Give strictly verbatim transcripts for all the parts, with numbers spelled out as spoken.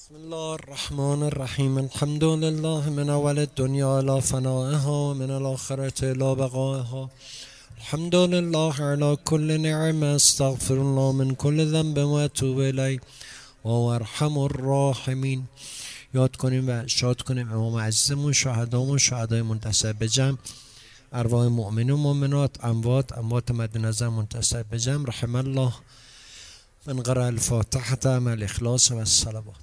بسم الله الرحمن الرحیم. الحمد لله من اول الدنیا الى فنائها و من الاخرة الى بقائها. الحمد لله على كل نعمة، استغفر الله من كل ذنب و اتوب الیه و هو ارحم الراحمین. یاد کنیم و شاد کنیم امام عزیزمون، شهدامون، شهدای منتصر به جمع، ارواح مؤمنین و مؤمنات، اموات اموات مد نظر منتصر به جمع. رحم الله من قرأ الفاتحة مع الاخلاص و الصلوات.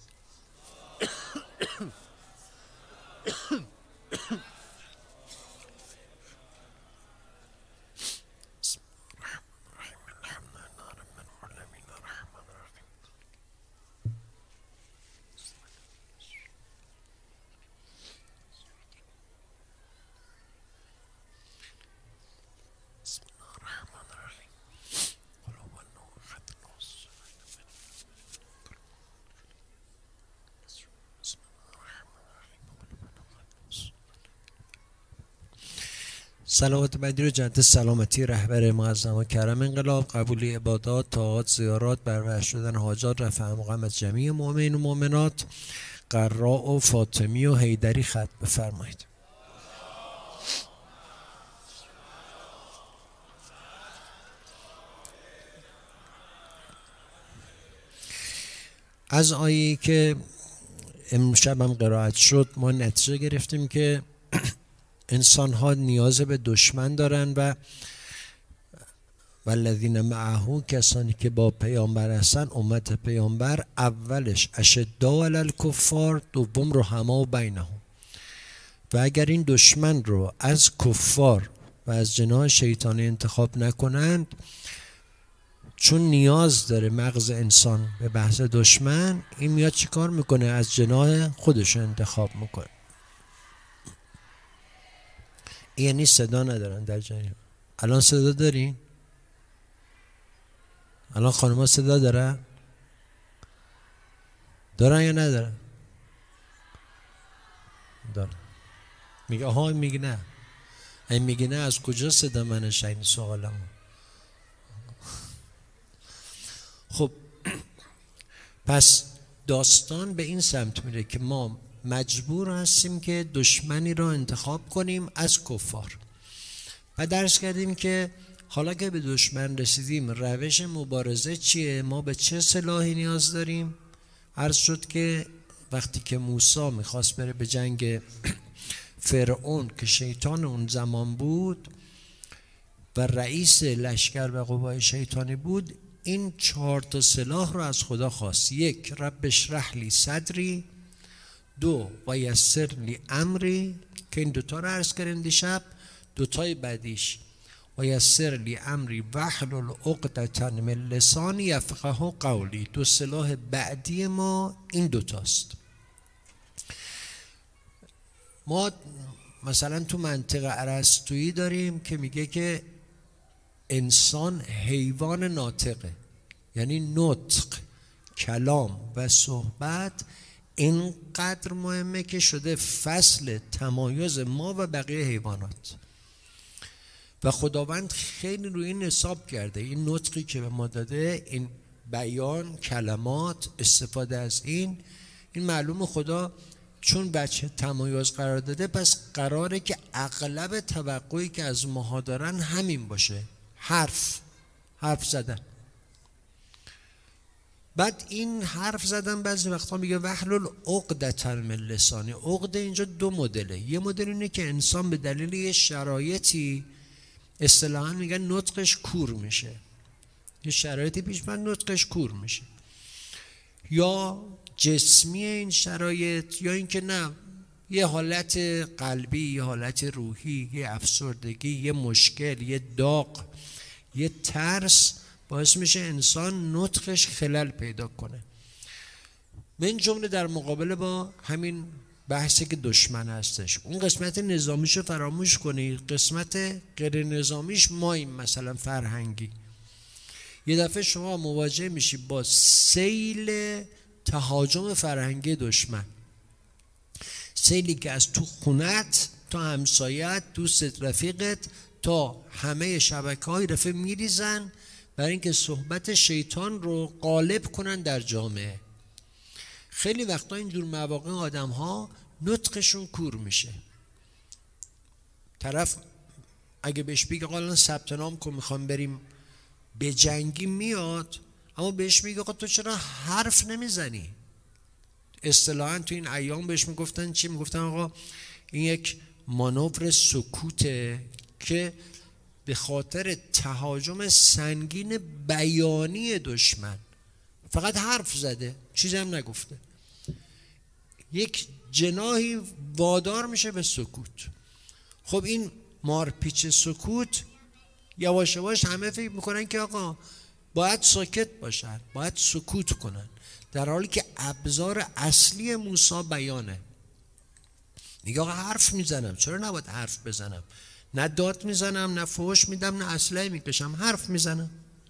صلوات بدی رو جهت سلامتی رهبر معظم و کرم انقلاب، قبولی عبادات، طاعات، زیارات، بروشت شدن حاجات، رفع مقام از جمیع مؤمنین و مؤمنات، قراء و فاطمی و حیدری ختم بفرمایید. از آیه‌ای که امشب هم قرائت شد ما نتیجه گرفتیم که انسان ها نیاز به دشمن دارن و والذین معه، کسانی که با پیامبر هستن، امت پیامبر، اولش اشداء علی الکفار، دوم رحماء بینهم. و اگر این دشمن رو از کفار و از جناح شیطانی انتخاب نکنند، چون نیاز داره مغز انسان به بحث دشمن، این میاد چی کار میکنه؟ از جناح خودش انتخاب میکنه. یعنی صدا ندارن در جنین. الان صدا دارین؟ الان خانم‌ها صدا دارن؟ دارن یا ندارن؟ دارن. میگه آها، میگه نه. این میگه نه، از کجا صدا من شاید سوالمو؟ خب پس داستان به این سمت میره که ما مجبور هستیم که دشمنی را انتخاب کنیم از کفار. و درس کردیم که حالا که به دشمن رسیدیم، روش مبارزه چیه؟ ما به چه سلاحی نیاز داریم؟ عرض شد که وقتی که موسی میخواست بره به جنگ فرعون که شیطان اون زمان بود و رئیس لشکر و قوای شیطانی بود، این چهار تا سلاح رو از خدا خواست. یک، رب اشرح لی صدری. دو، و یسر لی امری، که این دوتا رو عرض کردیم دیشب. دوتای بعدیش و یسر لی امری واحلل عقدة من لسانی یفقهوا قولی. دو سلاح بعدی ما این دوتاست. ما مثلا تو منطقه ارسطویی داریم که میگه که انسان حیوان ناطقه، یعنی نطق، کلام و صحبت اینقدر مهمه که شده فصل تمایز ما و بقیه حیوانات. و خداوند خیلی روی این حساب کرده. این نطقی که به ما داده، این بیان، کلمات، استفاده از این این معلوم خدا چون بچه تمایز قرار داده، پس قراره که اغلب توقعی که از ماها دارن همین باشه، حرف حرف زدن. بعد این حرف زدن بعضی وقتا میگه واحلل عقدة من لسانی. عقده اینجا دو مدله. یه مدل اینه که انسان به دلیل یه شرایطی اصطلاحاً میگن نطقش کور میشه، یه شرایطی پیش من نطقش کور میشه، یا جسمی این شرایط، یا اینکه نه یه حالت قلبی، یه حالت روحی، یه افسردگی، یه مشکل، یه داغ، یه ترس باعث میشه انسان نطقش خلل پیدا کنه. من جمله در مقابله با همین بحثی که دشمن هستش، اون قسمت نظامیشو فراموش کنید، قسمت غیر نظامیش ماییم، مثلا فرهنگی. یه دفعه شما مواجه میشی با سیل تهاجم فرهنگی دشمن، سیلی که از تو خونت تا همسایت، دوست رفیقت، تا همه شبکه‌های رفه میریزن برای اینکه صحبت شیطان رو غالب کنن در جامعه. خیلی وقتا اینجور مواقع آدم ها نطقشون کور میشه. طرف اگه بهش بگه آقا ثبت نام کن میخوام بریم به جنگی میاد، اما بهش میگه آقا تو چرا حرف نمیزنی؟ اصطلاحاً تو این ایام بهش میگفتن چی؟ میگفتن آقا این یک مانور سکوته که به خاطر تهاجم سنگین بیانی دشمن فقط حرف زده، چیزی هم نگفته، یک جناحی وادار میشه به سکوت. خب این مارپیچ سکوت یواش یواش همه فکر میکنن که آقا باید ساکت باشن، باید سکوت کنن، در حالی که ابزار اصلی موسی بیانه. میگه آقا حرف میزنم، چرا نباید حرف بزنم؟ نه داد میزنم، نه فحش میدم، نه اسلحه میکشم، حرف میزنم.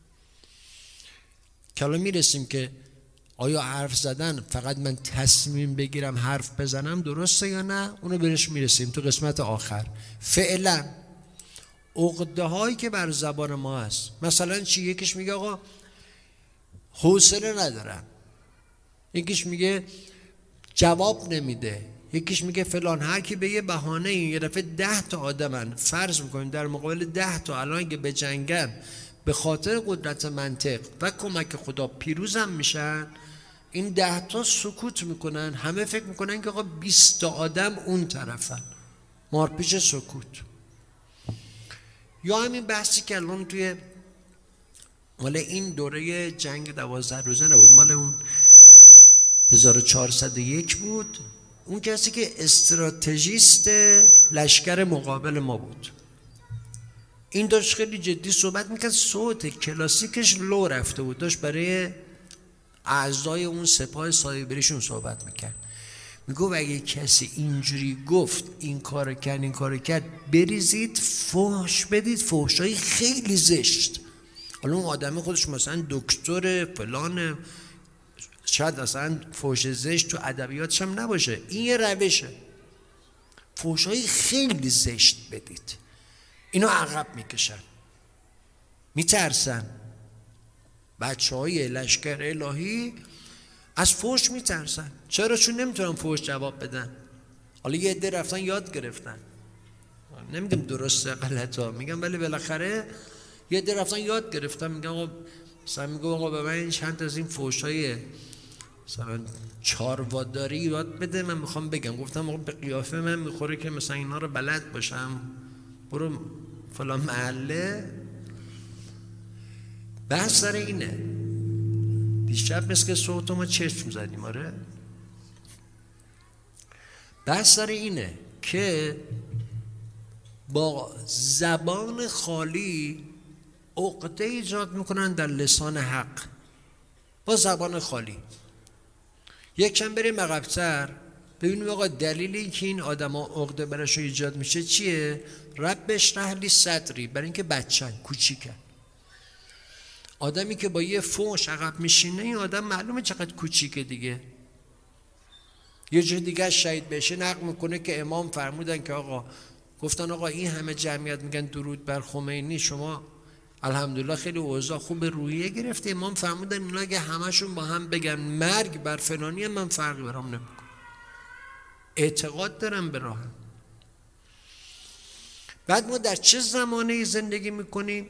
که الان میرسیم که آیا حرف زدن فقط من تصمیم بگیرم حرف بزنم درسته یا نه؟ اونو برش میرسیم تو قسمت آخر. فعلا عقده هایی که بر زبان ما هست، مثلا چی؟ یکیش میگه آقا حوصله ندارم، یکیش میگه جواب نمیده، یکیش میگه فلان. هر کی به یه بهانه این یه دفعه ده تا آدمن، فرض میکنیم در مقابل ده تا الان که به جنگن به خاطر قدرت منطق و کمک خدا پیروزم میشن، این ده تا سکوت میکنن، همه فکر میکنن که آقا بیست تا آدم اون طرفن، مارپیچ سکوت. یا همین بحثی که الان توی مال این دوره جنگ دوازده روزه نبود، مال اون هزار و چهارصد و یک بود، اون کسی که استراتژیست لشکر مقابل ما بود، این داشت خیلی جدی صحبت میکرد، صوت کلاسیکش لو رفته بود، داشت برای اعضای اون سپاه سایبریشون صحبت میکرد. میگو اگه کسی اینجوری گفت، این کار کرد، این کار کرد، بریزید فحش بدید، فحشای خیلی زشت. حالا اون آدم خودش مثلا دکتر فلان، شاید اصلا فحش زشت تو ادبیاتش هم نباشه، این یه روشه، فحشای خیلی زشت بدید. اینو عقب میکشن، میترسن. بچه های لشکر الهی از فحش میترسن. چرا؟ چون نمیتونن فحش جواب بدن. حالا یه عده رفتن یاد گرفتن، نمیگم درسته غلطه، میگم ولی بالاخره یه عده رفتن یاد گرفتن. میگم آقا مثلا میگم آقا به من چند از این فحش های مثلا چارواداری یاد بده، من میخوام بگم. گفتم آقا به قیافه من میخوره که مثلا اینا رو بلد باشم، برو فلان محله. بحث سر اینه. دیشب مثل که صوت ما چشم زدیم، آره. بحث سر اینه که با زبان خالی عقده ایجاد میکنن در لسان حق، با زبان خالی. یک کم بریم عقب‌تر ببینیم آقا دلیل این که این آدم ها عقده براشون ایجاد میشه چیه؟ رب اشرح لی صدری، برای اینکه بچن، کوچیکن. آدمی که با یه فحش عقب میشینه، این آدم معلومه چقدر کوچیکه دیگه. یه جای دیگه شهید بشه نقل میکنه که امام فرمودن که آقا گفتن آقا این همه جمعیت میگن درود بر خمینی، شما الحمدلله خیلی اوضاع خوب روحیه گرفته. امام فرمودن اینا اگه همشون با هم بگن مرگ بر فلانی، من فرقی برام نمیکنه، اعتقاد دارم به راهم. بعد ما در چه زمانه زندگی میکنیم؟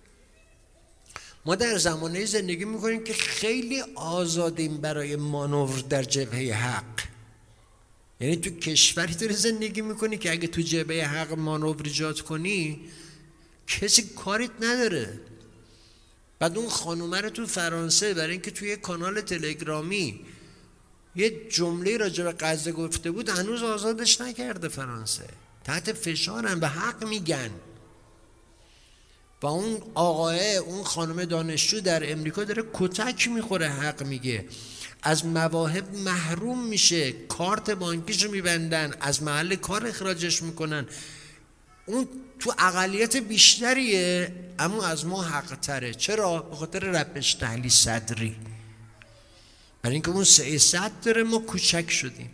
ما در زمانه زندگی میکنیم که خیلی آزادیم برای مانور در جبهه حق. یعنی تو کشوری داری زندگی میکنی که اگه تو جبهه حق مانور ایجاد کنی کسی کاریت نداره. بعد اون خانومه رو تو فرانسه برای اینکه توی کانال تلگرامی یه جمله راجع به غزه گفته بود، هنوز آزادش نکرده فرانسه، تحت فشارن و حق میگن. و اون آقای اون خانم دانشجو در امریکا داره کتک میخوره، حق میگه، از مواهب محروم میشه، کارت بانکیشو میبندن، از محل کار اخراجش میکنن. اون تو اقلیت بیشتریه اما از ما حق تره. چرا؟ به خاطر رب اشرح لی صدری، برای اینکه اون سه صد داره، ما کوچک شدیم،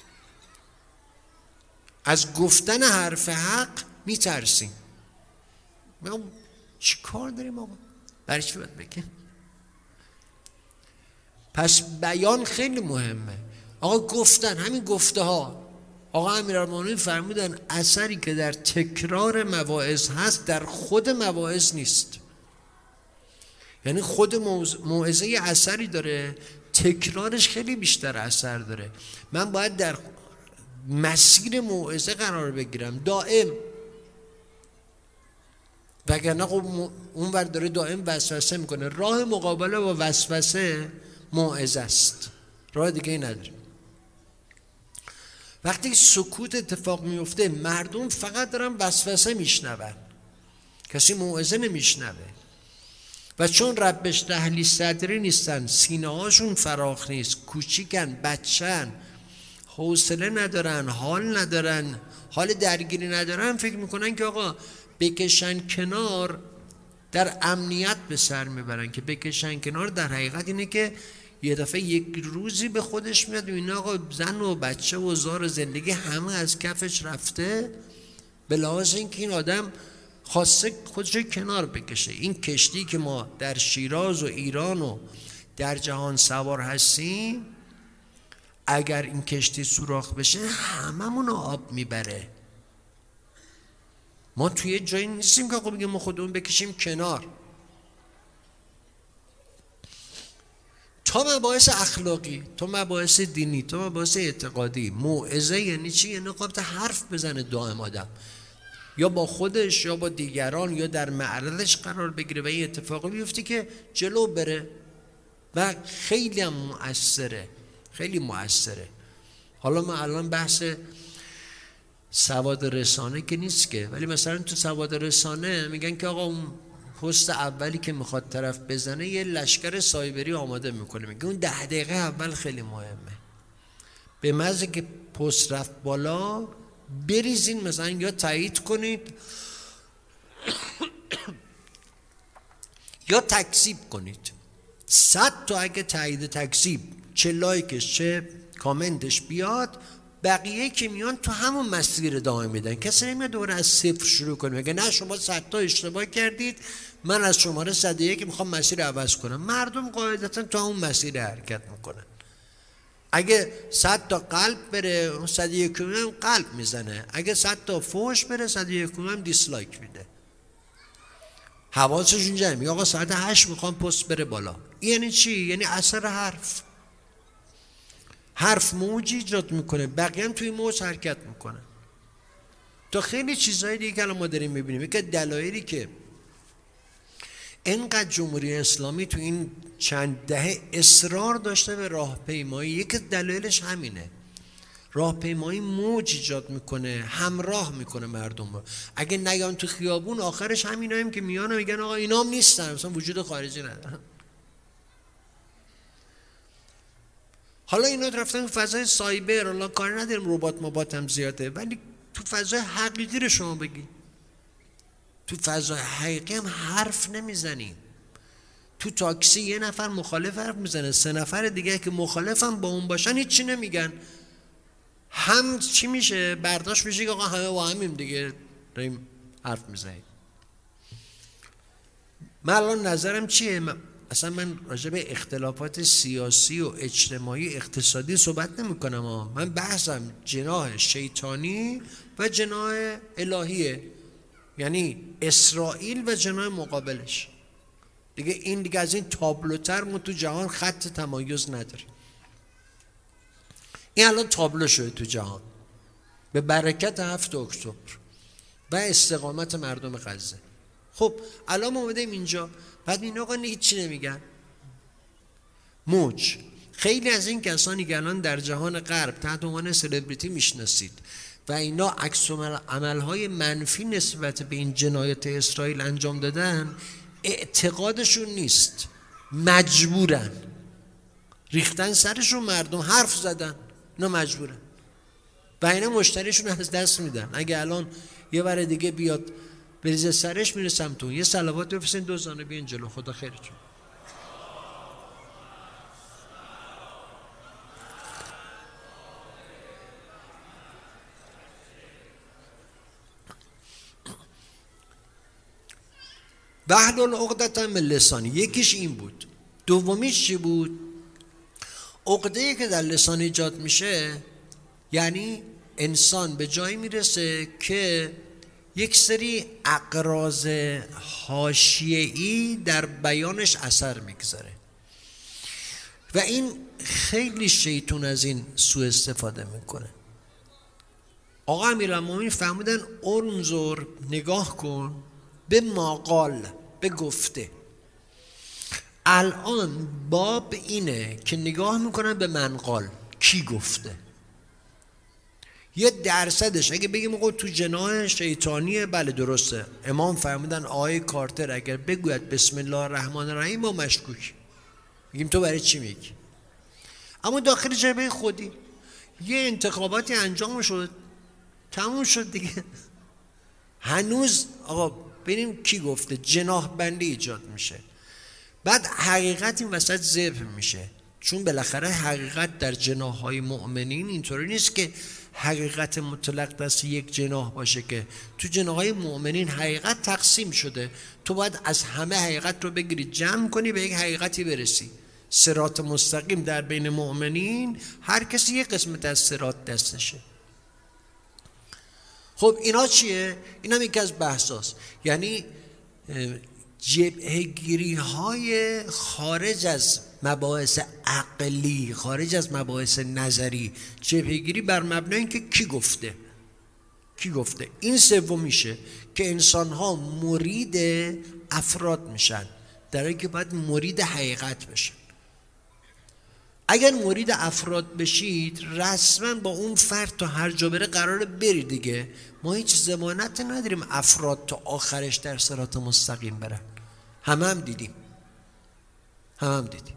از گفتن حرف حق میترسیم. ما چی کار داریم آقا؟ برای چی باید بگیم؟ پس بیان خیلی مهمه. آقا گفتن همین گفته ها. آقا امیرالمومنین فرمودن اثری که در تکرار مواعظ هست در خود مواعظ نیست. یعنی خود موعظه اثری داره، تکرارش خیلی بیشتر اثر داره. من باید در مسیر موعظه قرار بگیرم دائم، وگرنه خب اون ور داره دائم وسوسه میکنه. راه مقابله با وسوسه موعظه است، راه دیگه ای نداره. وقتی سکوت اتفاق میفته مردم فقط دارن وسوسه میشنون، کسی موعظه نمیشنوه. و چون رب اشرح لی صدری نیستن، سینه هاشون فراخ نیست، کوچیکن، بچن، حوصله ندارن، حال ندارن، حال درگیری ندارن، فکر میکنن که آقا بکشن کنار در امنیت به سر میبرن. که بکشن کنار در حقیقت اینه که یه دفعه یک روزی به خودش میاد این آقا زن و بچه و زار زندگی همه از کفش رفته، به لحاظ اینکه این آدم خواسته خودش کنار بکشه. این کشتی که ما در شیراز و ایران و در جهان سوار هستیم، اگر این کشتی سوراخ بشه هممون آب میبره. ما توی جایی نیستیم که آقا بگیم ما خودمون بکشیم کنار. تا مباحث اخلاقی، تا مباحث دینی، تا مباحث اعتقادی، موعظه یعنی چی؟ یعنی قابل حرف بزنه دائم آدم، یا با خودش یا با دیگران یا در معرضش قرار بگیره و این اتفاقی بیفته که جلو بره و خیلی هم مؤثره، خیلی مؤثره. حالا ما الان بحث سواد رسانه که نیست که، ولی مثلا تو سواد رسانه میگن که آقا اون پست اولی که میخواد طرف بزنه یه لشکر سایبری آماده میکنه، میگه اون ده دقیقه اول خیلی مهمه. به محض که پست رفت بالا بریزین مثلا یا تایید کنید یا تکذیب کنید. صد تا اگه تایید تکذیب، چه لایکش چه کامنتش بیاد، بقیه که میان تو همون مسیر ادامه میدن. کسی نمیاد دوباره از صفر شروع کنه میگه نه شما صد تا اشتباه کردید، من از شماره صد و یک میخوام مسیر عوض کنم. مردم قاعدتا تو همون مسیر حرکت میکنن. اگه صد تا قلب بره، صد و یک هم قلب میزنه. اگه صد تا فوش بره، صد و یک هم دیسلایک میده. حواسشون جمعه میگه آقا ساعت هشت میخوام پست بره بالا. یعنی چی؟ یعنی اثر حرف. حرف موج ایجاد میکنه، بقیه هم توی موج حرکت میکنه. تا خیلی چیزهای دیگه که الان ما داریم میبینیم. یکی دلایلی که اینقدر جمهوری اسلامی تو این چند دهه اصرار داشته به راهپیمایی، یکی دلایلش همینه. راهپیمایی موج ایجاد میکنه، همراه میکنه مردم رو. اگه نیان تو خیابون، آخرش همیناییم که میان و میگن آقا اینام نیستن، مثلا وجود خارجی ندارن. حالا اینا رفتن تو فضای سایبر، حالا کار نداریم ربات مبات هم زیاده، ولی تو فضای حقیقی رو شما بگی. تو فضای حقیقی هم حرف نمیزنیم. تو تاکسی یه نفر مخالف حرف میزنه، سه نفر دیگه که مخالف هم با اون باشن هیچی نمیگن. هم چی میشه؟ برداشت میشه که آقا همه با همیم دیگه داریم حرف میزنیم. من الان نظرم چیه؟ اصلا من راجع به اختلافات سیاسی و اجتماعی اقتصادی صحبت نمی کنم ها. من بحثم جناح شیطانی و جناح الهیه، یعنی اسرائیل و جناح مقابلش. دیگه این دیگه از این تابلوتر ما تو جهان خط تمایز نداریم. این الان تابلو شده تو جهان به برکت هفت اکتبر و استقامت مردم غزه. خب الان ما اومدیم اینجا، بعد این آقا هیچی نمیگن. موج. خیلی از این کسانی که الان در جهان غرب تحت عنوان سلبریتی میشناسید و اینا عکس عملهای منفی نسبت به این جنایت اسرائیل انجام دادن، اعتقادشون نیست، مجبورن. ریختن سرشون، مردم حرف زدن، اینا مجبورن و اینا مشتریشون از دست میدن. اگه الان یه بار دیگه بیاد بریزه سرش، میره سمتون. یه صلوات بفرستین دو زانو بیان جلو. خدا خیرتون. واحلل عقدة من لسانی. یکیش این بود. دومیش چی بود؟ عقده‌ای که در لسان ایجاد میشه یعنی انسان به جایی میرسه که یک سری اقراض حاشیه‌ای در بیانش اثر میگذاره و این خیلی شیطون از این سوء استفاده میکنه. آقا امیرالمومنین فرمودن انظر، نگاه کن به ماقال، به گفته. الان باب اینه که نگاه میکنن به منقال، کی گفته. یه درصدش اگه بگیم آقا تو جناح شیطانیه، بله درسته. امام فرمودن آقای کارتر اگر بگوید بسم الله الرحمن الرحیم ما مشکوک میگیم تو برای چی میگی. اما داخل جبهه خودی یه انتخاباتی انجام شد، تموم شد دیگه. هنوز آقا ببینیم کی گفته، جناح بندی ایجاد میشه. بعد حقیقت این وسط ذبح میشه، چون بالاخره حقیقت در جناح‌های مؤمنین اینطوری نیست که حقیقت مطلق دست یک جناح باشه، که تو جناح‌های مؤمنین حقیقت تقسیم شده. تو باید از همه حقیقت رو بگیری جمع کنی به یک حقیقتی برسی. صراط مستقیم در بین مؤمنین، هر کسی یک قسمت از صراط دستشه. خب اینا چیه؟ این هم یکی از بحثاست. یعنی جبهه‌گیری های خارج از مباحث عقلی، خارج از مباحث نظری، جبهه‌گیری بر مبنای اینکه کی گفته کی گفته. این سوم میشه که انسان‌ها مرید افراد میشن در حالی که باید مرید حقیقت بشن. اگر مرید افراد بشید رسما با اون فرد تا هر جا بره قراره بری دیگه. ما هیچ ضمانت نداریم افراد تا آخرش در صراط مستقیم برن. همه هم دیدیم همه هم دیدیم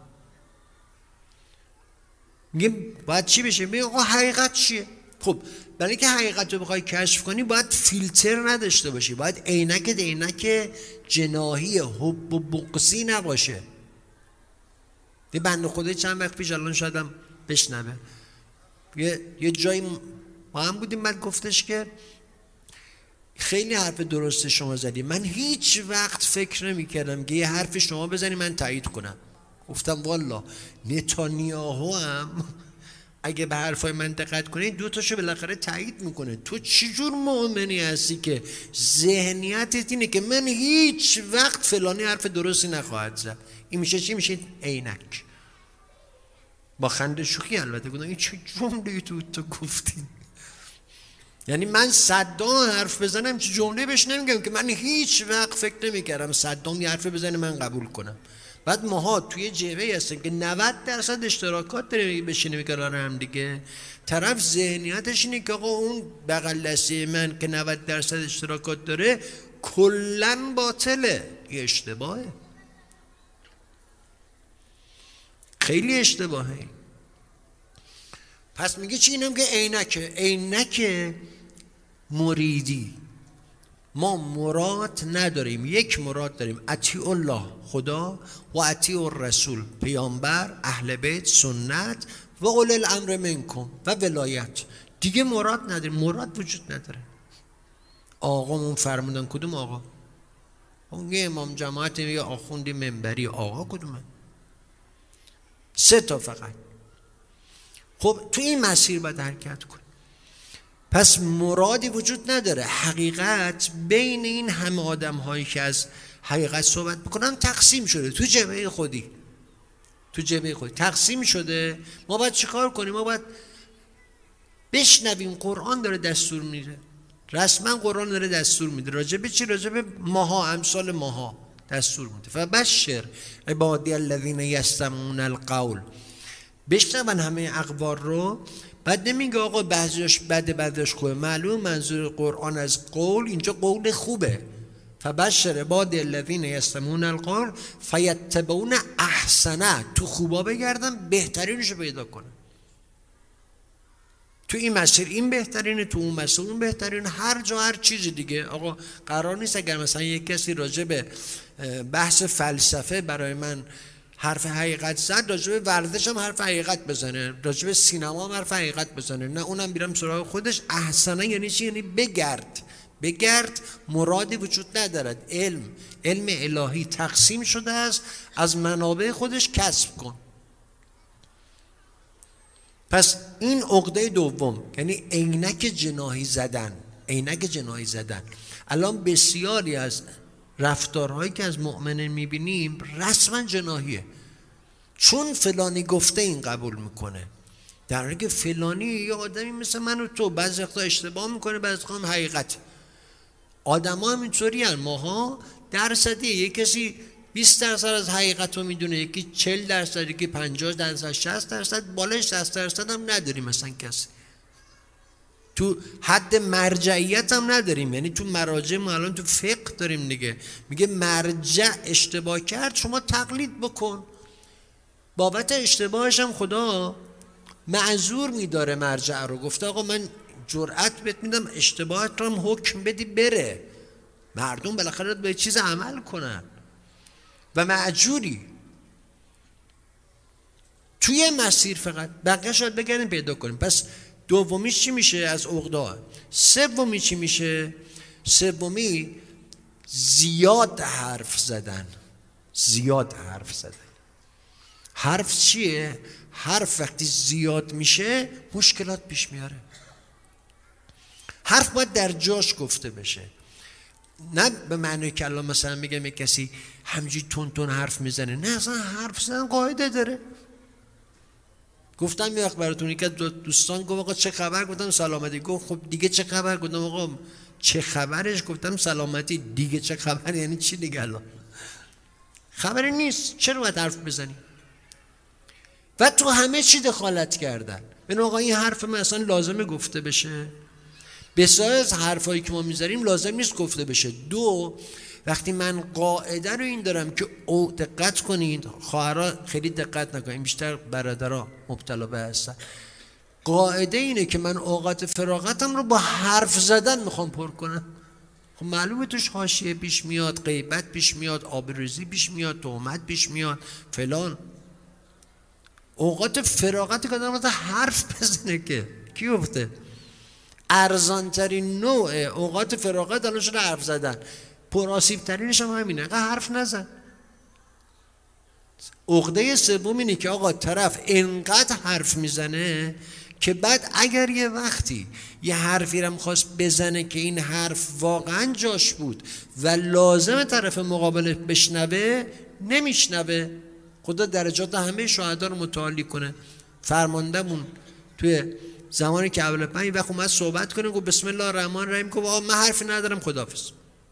میگیم باید چی بشه؟ میگیم آقا حقیقت چیه؟ خب برای اینکه حقیقت رو بخوای کشف کنی باید فیلتر نداشته باشی، باید عینک عینک جناحی حب و بغضی نباشه. یه بنده خدای چند وقت پیش الان شایدم بشنوه، یه یه جایی ما هم بودیم، بعد گفتش که خیلی حرف درست شما زدی، من هیچ وقت فکر نمی کردم که یه حرف شما بزنی من تایید کنم. گفتم والا نتانیاهو هم اگه به حرفای من دقت کنی دو تاشو بالاخره تایید میکنه. تو چی جور مؤمنی هستی که ذهنیتت اینه که من هیچ وقت فلانی حرف درستی نخواهد زد؟ این میشه چی؟ میشه عینک. با خنده شوخی البته گفتم این چه جمله‌ای تو تو گفتی. یعنی من صدام حرف بزنم چه جمله بهش نمیگم که من هیچ وقت فکر نمیکردم صدام یه حرف بزنه من قبول کنم. بعد ماها توی جبهه‌ای هستیم که نود درصد اشتراکات داریم، بشینیم میکنن هم دیگه. طرف ذهنیتش اینه که آقا اون بغل دستی من که نود درصد اشتراکات داره کلاً باطله. یه اشتباهه، خیلی اشتباهه. پس میگه چی؟ اینم که عینکه عینک مریدی. ما مراد نداریم، یک مراد داریم، اطیع الله خدا و اطیع الرسول پیامبر، اهل بیت، سنت و اولی الامر منکم و ولایت. دیگه مراد نداریم، مراد وجود نداره. آقامون فرمودن کدوم آقا؟ اون یه امام جماعت یه آخوندی منبری، آقا کدومه؟ سه تا فقط. خب تو این مسیر باید حرکت کن. پس مرادی وجود نداره. حقیقت بین این همه آدم هایی که از حقیقت صحبت میکنن تقسیم شده تو جبهه خودی، تو جبهه خودی تقسیم شده. ما باید چیکار کنیم؟ ما باید بشنویم. قرآن داره دستور میده، رسما قرآن داره دستور میده. راجع به چی؟ راجع به ماها، امثال ماها دستور میده. فبشر عبادی الذین یستمعون القول. بشنون همه اخبار رو. بعد نمیگه آقا بعضیش بده بعضیش خوبه. معلوم منظور قرآن از قول اینجا قول خوبه. فبشر عبادی الذین یستمعون القول فیتبعون احسنه. تو خوبا بگردن بهترینشو پیدا کنن. تو این مسیر این بهترینه، تو اون مسیر اون بهترینه، هر جا هر چیزی دیگه. آقا قرار نیست اگر مثلا یک کسی راجع به بحث فلسفه برای من حرف حقیقت زد، راجع به ورزش هم حرف حقیقت بزنه، راجع به سینما هم حرف حقیقت بزنه، نه اونم بیرم سراغ خودش. احسنه یعنی چی؟ یعنی بگرد بگرد. مرادی وجود ندارد. علم علم الهی تقسیم شده است، از منابع خودش کسب کن. پس این عقده دوم یعنی عینک جناحی زدن. عینک جناحی زدن الان بسیاری از رفتارهایی که از مؤمنین میبینیم رسما جناحیه، چون فلانی گفته این قبول میکنه، در حالی که فلانی یه آدمی مثل من و تو بعضی وقتا اشتباه میکنه، بعضی وقتا هم حقیقت. آدم ها هم اینطوری هن. ماها درصدی یک کسی بیست درصد از حقیقت رو میدونه، یکی چهل درصد، یکی پنجاه درصد، شصت درصد، بالایش شصت درصد هم نداریم مثلا کسی. تو حد مرجعیت هم نداریم، یعنی تو مراجع ما الان تو فقه داریم دیگه، میگه مرجع اشتباه کرد شما تقلید بکن، بابت اشتباهش هم خدا معذور میداره مرجع رو. گفته آقا من جرأت بهت میدم اشتباهت رو هم حکم بدی بره، مردم بالاخره به چیز عمل کنن و معجوری توی مسیر فقط، بقیه شاید بگردیم پیدا کنیم. پس دومیش چی میشه از عقده؟ سومی چی میشه؟ سومی زیاد حرف زدن. زیاد حرف زدن. حرف چیه؟ حرف وقتی زیاد میشه مشکلات پیش میاره. حرف باید در جاش گفته بشه، نه به معنی که الان مثلا میگم یک کسی همینجوری تون تون حرف میزنه، نه اصلا حرف زدن قاعده داره. گفتم یه وقت براتون یک دوستان گفت آقا چه خبر؟ گفتم سلامتی. گفت خب دیگه چه خبر؟ گفتم آقا چه خبرش؟ گفتم سلامتی. دیگه چه خبر یعنی چی دیگه؟ الان خبری نیست، چرا باید حرف بزنی؟ و تو همه چی دخالت کردن. ببین آقا این حرف من اصلا لازمه گفته بشه؟ بسیاری از حرفایی که ما میذاریم لازم نیست گفته بشه. دو، وقتی من قاعده رو این دارم که او دقت کنید، خواهرها خیلی دقت نکنید، بیشتر برادرها مبتلا به هستن. قاعده اینه که من اوقات فراغتم رو با حرف زدن میخوام پر کنم. خب معلومه توش حاشیه پیش میاد، غیبت پیش میاد، آبروریزی پیش میاد، تهمت پیش میاد، فلان. اوقات فراغتی که آدم حرف بزنه که کی گفته؟ ارزان ترین نوع اوقات فراغت الان شده حرف زدن. پرآسیب ترینش هم همینه، حرف نزن. عقده سوم اینه که آقا طرف انقدر حرف میزنه که بعد اگر یه وقتی یه حرفی رو خواست بزنه که این حرف واقعا جاش بود و لازم طرف مقابل بشنوه نمیشنوه. خدا درجات همه شهدا رو متعالی کنه. فرماندهمون توی زمانی که اول پنج وقت اومد صحبت کنه گفت بسم الله الرحمن الرحیم، گفت آقا من حرفی ندارم خداحافظ.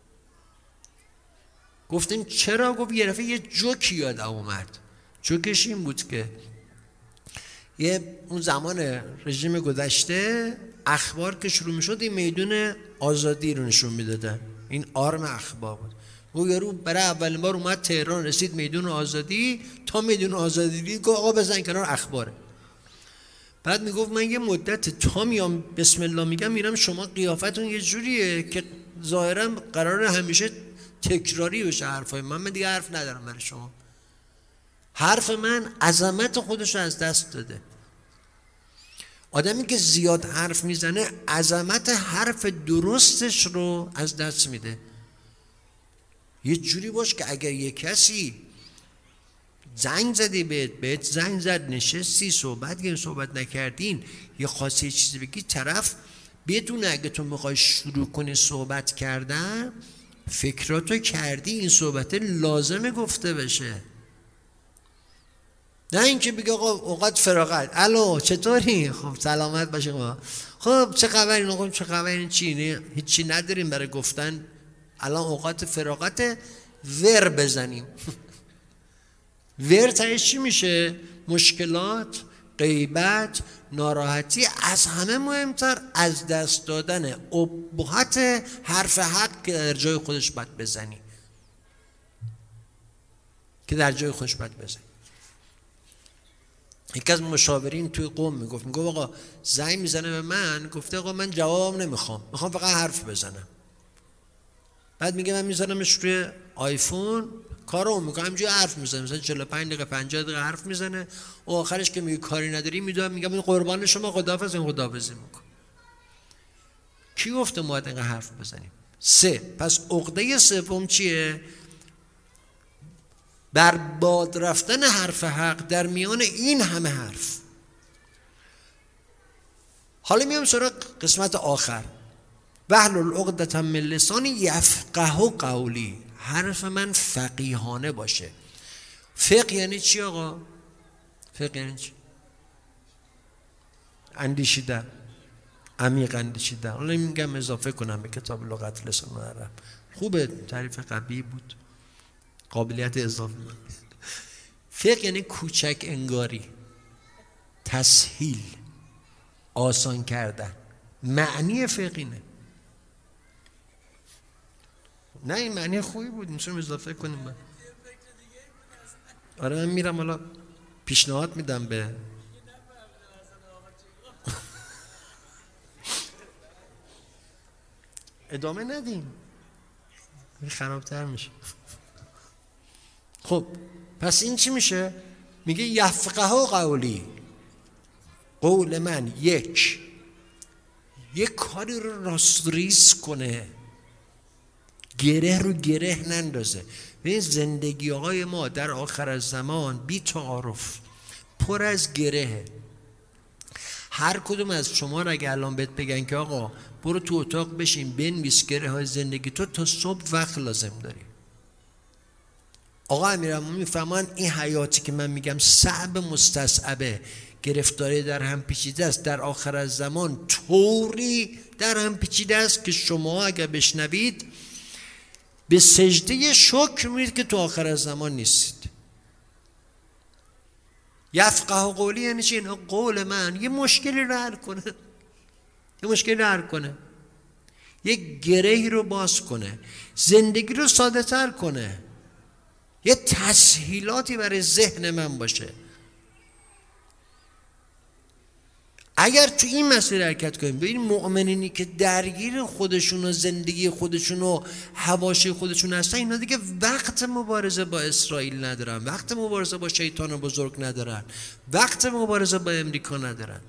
گفتیم چرا؟ گفت یه دفعه یه جوکی یادم اومد. جوکش این بود که یه اون زمان رژیم گذشته اخبار که شروع میشد این میدون آزادی رو نشون میدادن، این آرم اخبار بود. و یارو برای اولین بار اومد تهران، رسید میدون آزادی، تا میدون آزادی دید گفت آقا بزن کنار اخباره. بعد میگفت من یه مدت تا میام بسم الله میگم میرم شما قیافتون یه جوریه که ظاهرا قراره همیشه تکراری بشه حرفای من، من دیگه حرف ندارم برای شما. حرف من عظمت خودش رو از دست داده. آدمی که زیاد حرف میزنه عظمت حرف درستش رو از دست میده. یه جوری باش که اگر یه کسی زنگ زدی بهت بهت زنگ زد نشستی صحبت که صحبت نکردین یه خاصی چیزی بگی، طرف بدون اگه تو میخوای شروع کنی صحبت کردن فکراتو کردی این صحبت لازمه گفته بشه، نه اینکه بگه آقا اوقات فراغت الو چطوری؟ خب سلامت باشه. خب خب چه خبری؟ خب چه خبری؟ چی؟ هیچی نداریم برای گفتن. الان اوقات فراغت ور بزنیم. ور تایش چی میشه؟ مشکلات، غیبت، ناراحتی، از همه مهمتر از دست دادن ابهت حرف حق که در جای خودش باید بزنی، که در جای خودش باید بزنی. یکی از مشاورین توی قوم میگفت میگفت آقا زنگ میزنه به من، گفته آقا من جوابم نمیخوام، میخوام فقط حرف بزنم. بعد میگه من میزنمش روی آیفون کارو میکنم، همینجوری حرف میزنه، مثلا چهل و پنج دقیقه پنجاه دقیقه حرف میزنه و آخرش که میگه کاری نداری میدونم میگم این قربان شما خداحافظ، این خداحافظی میکن. کی گفته ما اینقدر حرف بزنیم؟ سه. پس عقده سوم چیه؟ برباد رفتن حرف حق در میان این همه حرف. حالا میام سراغ قسمت آخر. واحلل عقدة من لسانی یفقهوا قولی، حرف من فقیهانه باشه. فقه یعنی چی آقا؟ فقه یعنی چی؟ اندیشیدن، عمیق اندیشیدن. حالا میگم اضافه کنم به کتاب لغت لسان عرب. خوبه، تعریف قبیح بود، قابلیت اضافه. فقه یعنی کوچک انگاری، تسهیل، آسان کردن. معنی فقه اینه. نه این معنی خوبی بود، میتونیم اضافه کنیم. من آره من میرم حالا پیشنهاد میدم به ادامه ندیم، خرابتر میشه. خب پس این چی میشه؟ میگه یفقهوا قولی، قول من یک یک کاری رو راستریز کنه، گره رو گره نندازه. این زندگی های ما در آخر از زمان بی تعارف، پر از گرهه. هر کدوم از شما را اگه الان بهت بگن که آقا برو تو اتاق بشین بنویس گره های زندگی تو، تا صبح وقت لازم داری. آقا امیرالمومنین میفهمن این حیاتی که من میگم صعب مستصعبه، گرفتاری در هم پیچیده است، در آخر از زمان طوری در هم پیچیده است که شما اگر بشنوید به سجده شکر میرید که تو آخر از زمان نیستید. یفقهوا قولی یعنی چی؟ این قول من یه مشکلی رو حل کنه، یه مشکلی رو حل کنه، یه گرهی رو باز کنه، زندگی رو ساده تر کنه، یه تسهیلاتی برای ذهن من باشه. اگر تو این مسیر حرکت کنیم، به این مؤمنینی که درگیر خودشون و زندگی خودشون و حواشی خودشون هستن، اینا دیگه وقت مبارزه با اسرائیل ندارن، وقت مبارزه با شیطان بزرگ ندارن، وقت مبارزه با امریکا ندارن.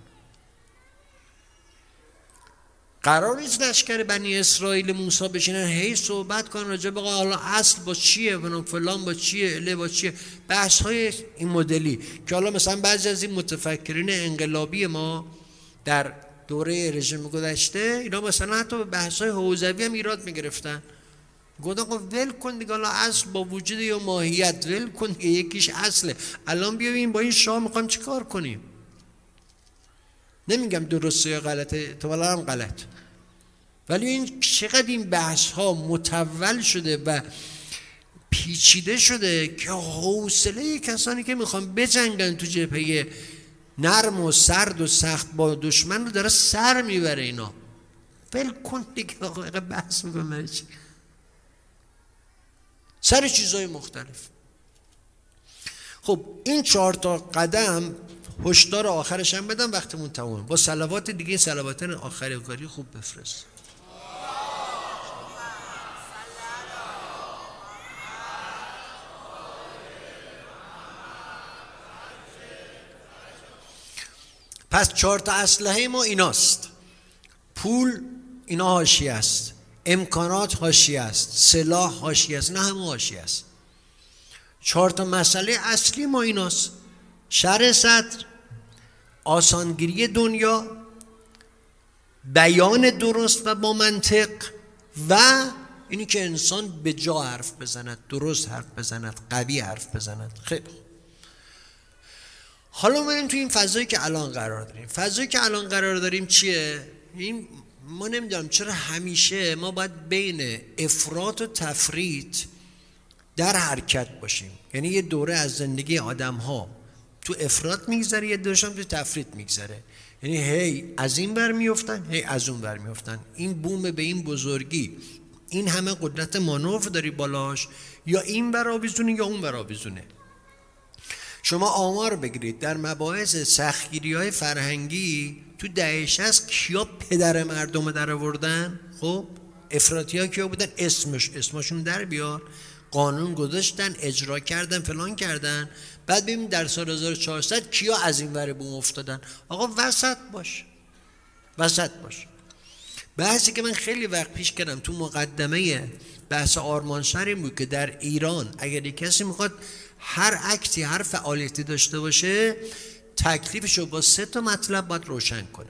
قرار نیست لشکر بنی اسرائیل موسی بشینن هی صحبت کنن راجع به حالا اصل با چیه و فلان با چیه، اله با چیه، بحث های این مدلی که حالا مثلا بعضی از این متفکرین انقلابی ما در دوره رژیم گذشته اینا مثلا حتی به بحث های حوزوی هم ایراد میگرفتن. گفتن آقا ول کن دیگه، حالا اصل با وجود یا ماهیت ول کن دیگه، یکیش اصله. الان بیایم با این شاه میخوایم چیکار کنیم؟ نمیگم درسته یا غلطه، احتمالاً هم غلط، ولی این چقدر این بحث ها متول شده و پیچیده شده که حوصله کسانی که میخوان بجنگن تو جبهه نرم و سرد و سخت با دشمن رو داره سر میبره. اینا ول کن دیگه، آقا بحث میکنم سر چیزهای مختلف. خب این چهار تا قدم هشدار آخرش هم بدم، وقتمون تمومه. با صلوات دیگه، صلوات آخری کاری خوب بفرست. پس چهار تا اسلحه ما ایناست: پول اینا حاشیه است، امکانات حاشیه است، سلاح حاشیه است، نه همه حاشیه است. چهار تا مسئله اصلی ما ایناست: شرح صدر، آسانگیری دنیا، بیان درست و با منطق، و اینی که انسان به جا حرف بزند، درست حرف بزند، قوی حرف بزند. خیلی حالا بریم تو این فضایی که الان قرار داریم. فضایی که الان قرار داریم چیه؟ این ما نمیدونم چرا همیشه ما باید بین افراط و تفریط در حرکت باشیم. یعنی یه دوره از زندگی آدم ها تو افراط میگذره، یه دورش هم تو تفریط میگذره. یعنی هی از این ور میفتن، هی از اون ور میفتن. این بوم به این بزرگی، این همه قدرت مانور داری بالاش، یا این ور آویزونه یا اون ور آویزونه. شما آمار بگیرید در مباحث سختگیری های فرهنگی تو دهه شصت کیا پدر مردم در آوردن؟ خب افراطی ها کیا بودن؟ اسمش اسمشون در بیار، قانون گذاشتن، اجرا کردن، فلان کردن. بعد ببین در سال هزار و چهارصد کیا از این ور بوم افتادن؟ آقا وسط باش، وسط باش. بحثی که من خیلی وقت پیش کردم تو مقدمه بحث آرمانشهر این بود که در ایران اگر کسی میخواد هر اکتی، هر فعالیتی داشته باشه، تکلیفشو با سه تا مطلب باید روشن کنه.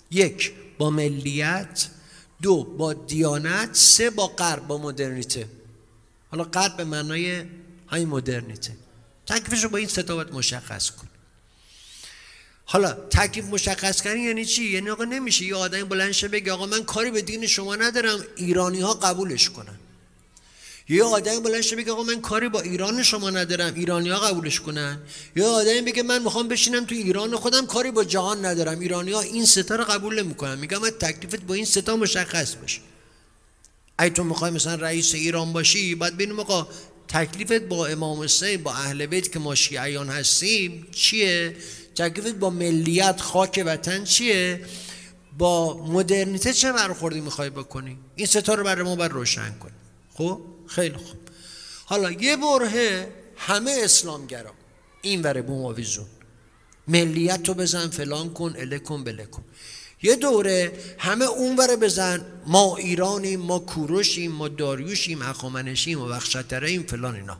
یک با ملیت، دو با دیانت، سه با غرب، با مدرنیته. حالا غرب به معنای های مدرنیته. تکلیفش رو با این سه تا باید مشخص کن. حالا تکلیف مشخص کردن یعنی چی؟ یعنی آقا نمیشه یه آدمی بلند شه بگه آقا من کاری به دین شما ندارم، ایرانی ها قبولش کنن. یه آدمی بلند شه بگه آقا من کاری با ایران شما ندارم، ایرانی ها قبولش کنن. یه آدمی بگه من میخوام بشینم تو ایران خودم، کاری با جهان ندارم، ایرانی ها این سه تا رو قبول نمیکنن. میگم من تکلیفت با این سه تا مشخص بشه. اگه تو میخوای مثلا رئیس ایران باشی، باید ببینیم آقا تکلیفت با امام حسین، با اهل بیت که ما شیعیان هستیم چیه؟ تکلیفت با ملیت، خاک وطن چیه؟ با مدرنیته چه برخوردی میخوای بکنی؟ این سه تا رو برای ما باید روشن کنی. خب خیلی خوب. حالا یه برهه همه اسلامگرا این وره بوماویزون، ملیت رو بزن فلان کن اله کن بله کن. یه دوره همه اون وره بزن ما ایرانیم، ما کوروشیم، ما داریوشیم، هخامنشیم و بخشترهیم فلان اینا.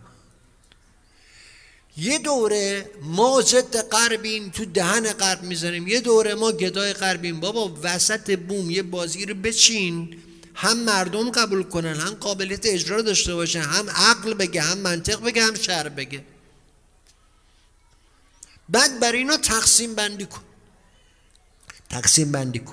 یه دوره ما ضد غربیم، تو دهن غرب میزنیم. یه دوره ما گدای غربیم. بابا وسط بوم یه بازی رو بچین، هم مردم قبول کنن، هم قابلیت اجرا داشته باشن، هم عقل بگه، هم منطق بگه، هم شرع بگه. بعد برای اینا تقسیم بندی کن. تقسیم بندی کن.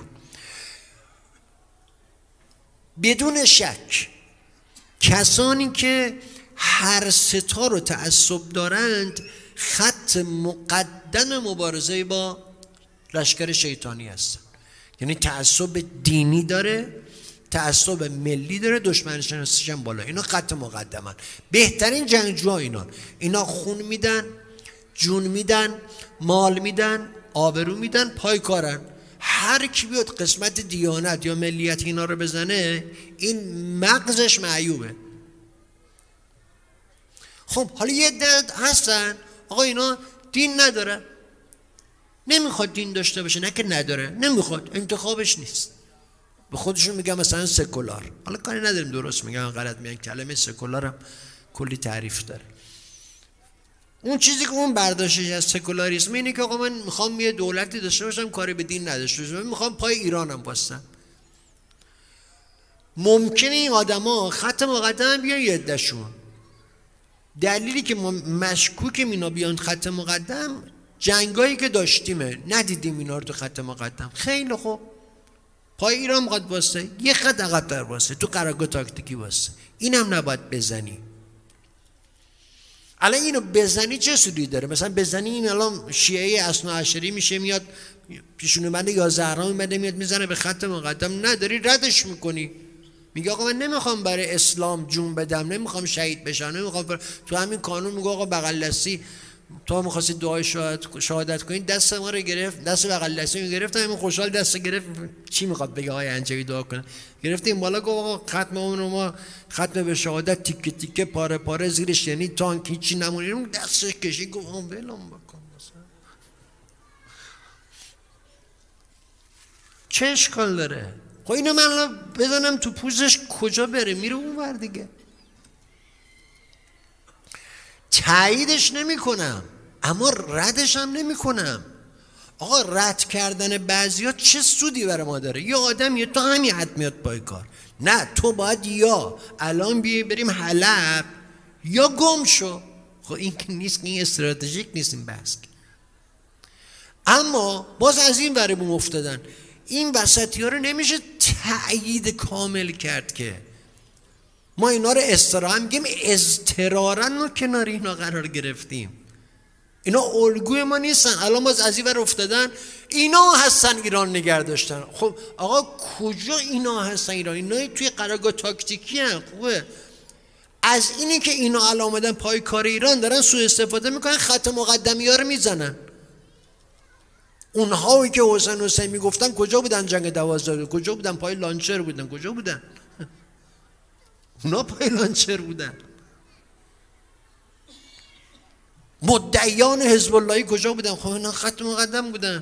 بدون شک کسانی که هر ستا رو تعصب دارند خط مقدم مبارزه با لشکر شیطانی هستن. یعنی تعصب دینی داره، تعصب ملی داره، دشمن شناسیش هم بالا. اینا خط مقدمن. بهترین جنگجوها اینا. اینا خون میدن، جون میدن، مال میدن، آبرو میدن، پای کارن. هر کی بیاد قسمت دیانت یا ملیت اینا رو بزنه، این مغزش معیوبه. خب حالا یه عده هستن آقا اینا دین نداره، نمیخواد دین داشته باشه، نه که نداره، نمیخواد، انتخابش نیست. به خودشون میگن مثلا سکولار. حالا کاری نداریم درست میگن غلط میگن، کلمه سکولار هم کلی تعریف داره. اون چیزی که اون برداشتش از سکولاریسم اینه که آقا من میخوام یه دولتی داشته باشم کاری به دین نداشته باشم، میخوام پای ایرانم واسم. ممکنه این آدما خط مقدم بیان یه عده‌شون. دلیلی که ما مشکوکیم اینا بیان خط مقدم جنگایی که داشتیمه، ندیدیم اینا رو تو خط مقدم. خیلی خوب، پای ایران میخواد واسه یه خط عقب‌تر واسه، تو قرارداد تاکتیکی واسه. اینم نباید بزنی. الان اینو بزنی چه سودی داره؟ مثلا بزنی این الان شیعه اثنا عشری میشه، میاد پیشونی بنده یا زهرا میاد میاد میزنه به خط مقدم، نداری ردش میکنی. میگه آقا من نمیخوام برای اسلام جون بدم، نمیخوام شهید بشم، نمیخوام بر... تو همین قانون میگه آقا بغل دستی تو می‌خواستی دعای شهادت شهادت کنی، دست ما رو گرفت، دست بغل دستی رو گرفت، همین خوشحال دست گرفت. چی میخواد بگه آقای انجوی دعا کنه؟ گرفتیم بالا گفت آقا ختم اون رو ما ختم به شهادت تیکه تیکه پاره پاره زیرش، یعنی تانک هیچی نمونیم، دستش کشید گفت اون ولم بکن. مثلا چه اشکال داره؟ خب اینو من بزنم تو پوزش کجا بره؟ میره اون ور دیگه. تاییدش نمی کنم اما ردش هم نمی کنم. آقا رد کردن بعضیا چه سودی برای ما داره؟ یه آدم یه تو همین حد میاد پای کار. نه تو باید یا الان بیایی بریم حلب یا گم شو. خب این که نیست، این استراتژیک نیست این بحث. اما باز از این ور بوم افتادن. این وسطی ها رو نمیشه تأیید کامل کرد که ما اینا رو استراحا میگیم، اضطرارا ما کنار اینا قرار گرفتیم. اینا الگوی ما نیستن. الان باز از این ور افتادن اینا هستن ایران نگه داشتن. خب آقا کجا اینا هستن ایران؟ اینا توی قرارگاه تاکتیکی هستن. خوبه از اینی که اینا الان آمدن پای کار ایران دارن سوء استفاده میکنن، خط مقدمی ها رو میزنن. اونهایی که حسین حسین میگفتن کجا بودن؟ جنگ دوازده کجا بودن؟ پای لانچر بودن. کجا بودن؟ اونا پای لانچر بودن. مدعیان حزب اللهی کجا بودن؟ خب اینا خط مقدم بودن،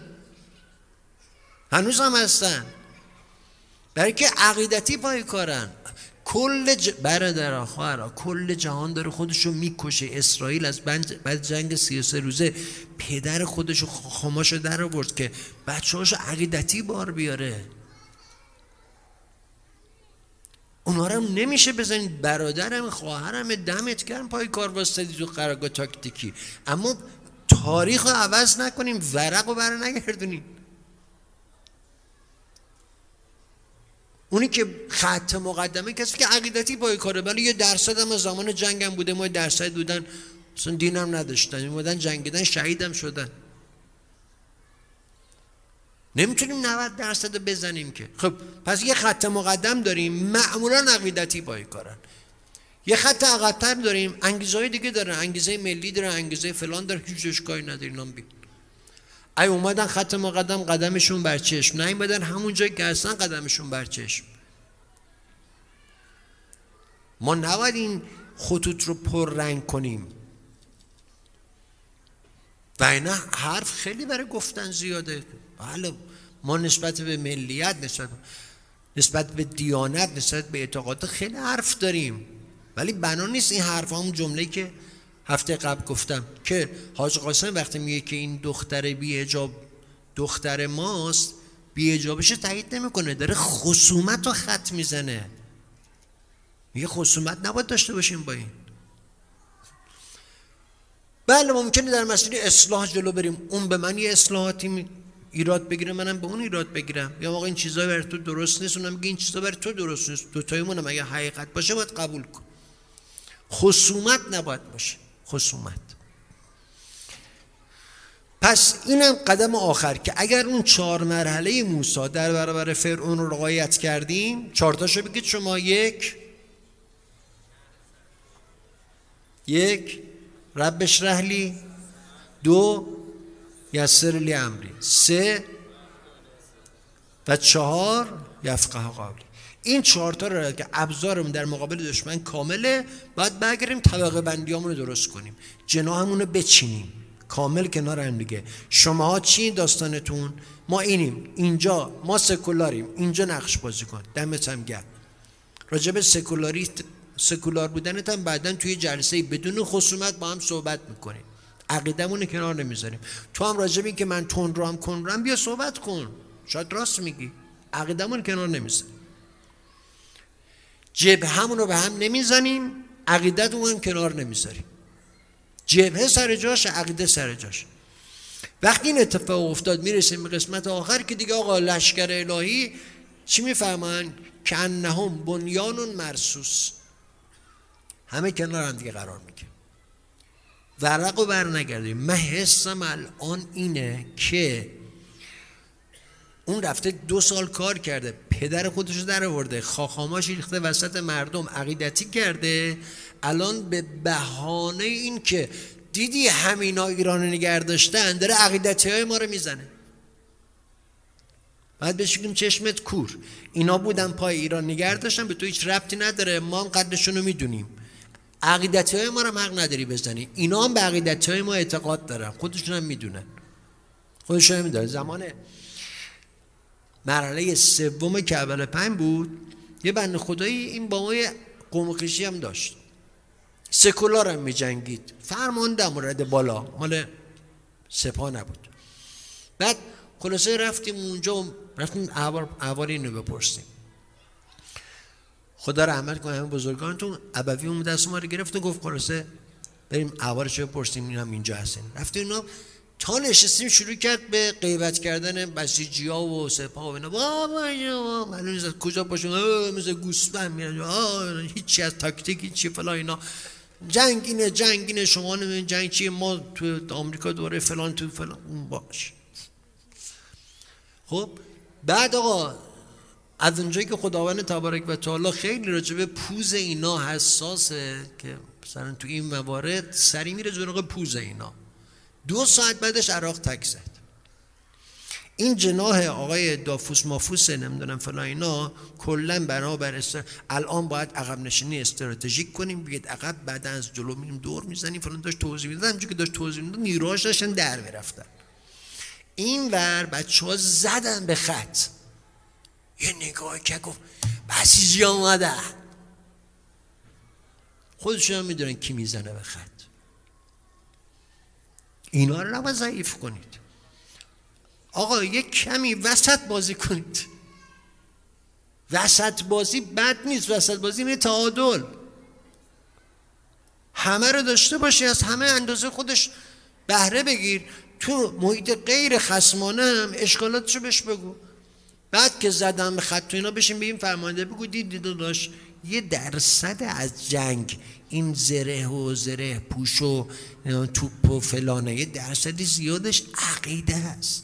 هنوز هم هستن، برای که عقیدتی پای کارن. کل ج... برادر خواهرها کل جهان داره خودشو میکشه. اسرائیل از بعد جنگ سی و سه روزه پدر خودشو خاماشو در آورد که بچه‌هاشو عقیدتی بار بیاره. اونا رو نمیشه بزنید برادرم خواهرم دمت گرم پای کار واسطدی تو قرارگاه تاکتیکی، اما تاریخ رو عوض نکنیم، ورق رو بر نگردونیم. اونی که خط مقدمه کسی که عقیدتی پای کاره، ولی یه درصد هم از زمان جنگ هم بوده، ما درصد بودن اصلا دینم نداشتن، میمودن جنگیدن شهیدم شدن. نمیتونیم نود درصد رو بزنیم که. خب پس یه خط مقدم داریم معمولا عقیدتی پای کارن، یه خط عقب‌تر داریم انگیزه های دیگه دارن، انگیزه ملی دارن، انگیزه فلان دارن، هیچ اشکالی نداره. اینا ببین ای اومدن خط مقدم قدمشون بر چشم، نه اومدن همون جایی که هستن قدمشون بر چشم. ما نباید این خطوط رو پر رنگ کنیم و اینا حرف خیلی برای گفتن زیاده. بله ما نسبت به ملیت، نسبت نسبت به دیانت، نسبت به اعتقاد خیلی حرف داریم، ولی بنا نیست این حرف همون جمله‌ای که هفته قبل گفتم که حاج قاسم وقتی میگه که این دختر بی حجاب دختر ماست، بی حجابش تایید نمیکنه، داره خصومت رو خط میزنه. میگه خصومت نباید داشته باشیم با این. بله ممکنه در مسئله اصلاح جلو بریم، اون به من یه اصلاحاتی ایراد بگیره، منم به اون ایراد بگیرم، یا آقا این چیزا برای تو درست نیست، اونم میگه این چیزا برای تو درست نیست. دو تایمون هم اگه حقیقت باشه باید قبول کن. خصومت نباید باشه، خصومت. پس اینم قدم آخر که اگر اون چهار مرحله موسی در برابر فرعون رو رعایت کردیم، چهار تاشو بگید شما. یک یک رب اشرح لی، دو یسر لی امری، سه و چهار یفقه قولی. این چهار تا رو که ابزارمون در مقابل دشمن کامله، باید برگردیم طبقه بندیامون رو درست کنیم، جناحمون رو بچینیم کامل کنار هم دیگه. شماها چی داستانتون؟ ما اینیم، اینجا ما سکولاریم، اینجا نقش بازی کن. دمت هم گرم. راجب سکولاریست سکولار بودنت هم بعداً توی جلسه بدون خصومت با هم صحبت میکنیم، عقیدمون رو کنار نمیذاریم. تو هم راجب این که من تون رو هم کن رو هم بیا صحبت کن، شاید راست میگی، عقیدمون کنار نمیذاریم. جبهه همون رو به هم نمیزنیم، عقیدتون هم کنار نمیذاریم. جبهه سر جاش، عقیده سر جاش. وقتی این اتفاق افتاد میرسیم به قسمت آخر که دیگه آقا لشکر الهی چی میفهمن؟ که انهم بنیان مرصوص، همه کنار هم دیگه قرار میگه. ورق رو بر نگردیم. من حسم الان اینه که اون رفته دو سال کار کرده، پدر خودشو در آورده، خاخاماش ریخته وسط مردم، عقیدتی کرده، الان به بهانه این که دیدی همینا ایران نگه داشتن داره عقیدتی های ما رو میزنه. بعد بهش بگیم چشمت کور، اینا بودن پای ایران نگه داشتن، به تو هیچ ربطی نداره، ما هم قدرشون رو میدونیم، عقیدتی های ما رو هم حق نداری بزنی. اینا هم به عقیدتی های ما اعتقاد دارن، خودشون هم میدونن، خودشون هم میدونن. زمان مرحله سوم که اول پنج بود، یه بنده خدایی این با ما قوم خویشی هم داشت، سکولار هم می جنگید، فرمانده مورد بالا، مال سپاه نبود. بعد خلاصه رفتیم اونجا، رفتیم احوال اینو بپرسیم. خدا رحمت کنه همه بزرگانتون، ابوی اون دست ما رو گرفت و گفت خلاصه بریم احوالش رو بپرسیم، این هم اینجا هستن. رفتیم اینا تا نشستیم شروع کرد به غیبت کردن بسیجی‌ها و سپاه و اینا. بابا معلوم نیست کجا باشون، مثل گوسفند میرن، هیچی از تاکتیک هیچی فلان اینا. جنگ اینه، جنگ اینه، شما نمیدونید جنگ چیه، ما تو آمریکا دوره فلان تو فلان. باش. خب بعد آقا از اونجایی که خداوند تبارک و تعالی خیلی راجع به پوز اینا حساسه که مثلا تو این موارد سری میره جناق پوز اینا، دو ساعت بعدش عراق تک زد. این جناح آقای دافوس مافوس نمیدونم فلان اینا کلا بنابر است الان باید عقب نشینی استراتژیک کنیم، بگید عقب، بعد از جلو میریم دور میزنیم فلان. داشت توضیح میدادن، همونجوری که داشت توضیح میداد نیروهاش داشتن در میرفتن. این ور بچه‌ها زدن به خط، یه نگاه که گفت بسیجی آمده، خودشون هم میدونن کی میزنه به خط. اینا رو نباید ضعیف کنید. آقا یک کمی وسط بازی کنید. وسط بازی بد نیست، وسط بازی اینه تعادل. همه رو داشته باشی، از همه اندازه خودش بهره بگیر. تو محیط غیر خصمانه هم اشکالاتشو بهش بگو. بعد که زدم به خط و اینا بشین به این فرمانده بگو دید دیدو داشت یه درصد از جنگ این زره و زره پوش و توپ و فلانه یه درصدی زیادش عقیده هست.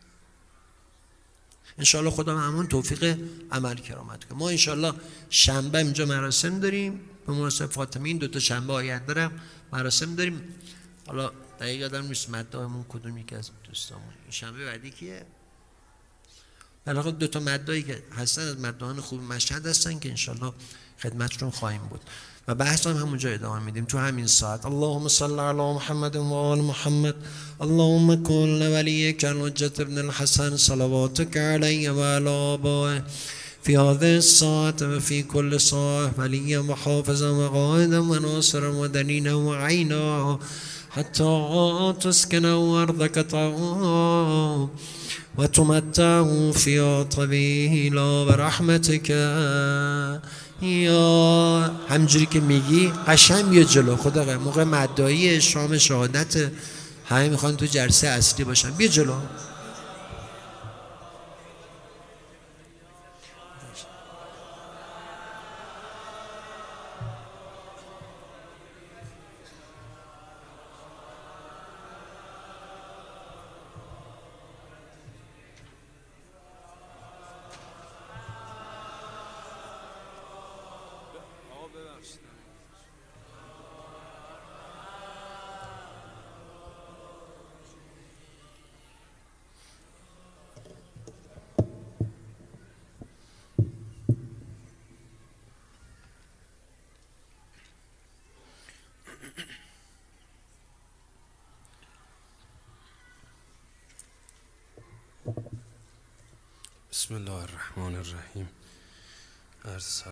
انشاءالله خدا همون توفیق عمل کرامت کنه. ما انشاءالله شنبه اینجا مراسم داریم به مناسبت فاطمه. این دوتا شنبه آینده دارم مراسم داریم. حالا دقیق یادم نیست مداهمون کدوم یکی از دوستامون. این شنبه بعدی کیه؟ علاوه دو تا مدایی که هستن از مداهان خوب مشهد هستن که انشالله خدمتشون خواهیم بود و بحث هم همونجا ادامه میدیم تو همین ساعت. اللهم صل علی محمد و آل محمد. اللهم کن ولیک الحجة ابن الحسن صلواتك علیه و علی آبائه في هذه الساعة وفي كل ساعة وليا وحافظا وقائدا وناصرا ودليلا وعينا حتى تسكنوا أرضك طوعا وتمتعوا فيها طويلا برحمتك یا همجوری که میگی قشنگ یه جلو. خدا موقع مدعی شام شهادت همه میخوان تو جلسه اصلی باشن. بیا جلو. بسم الله الرحمن الرحیم. عرض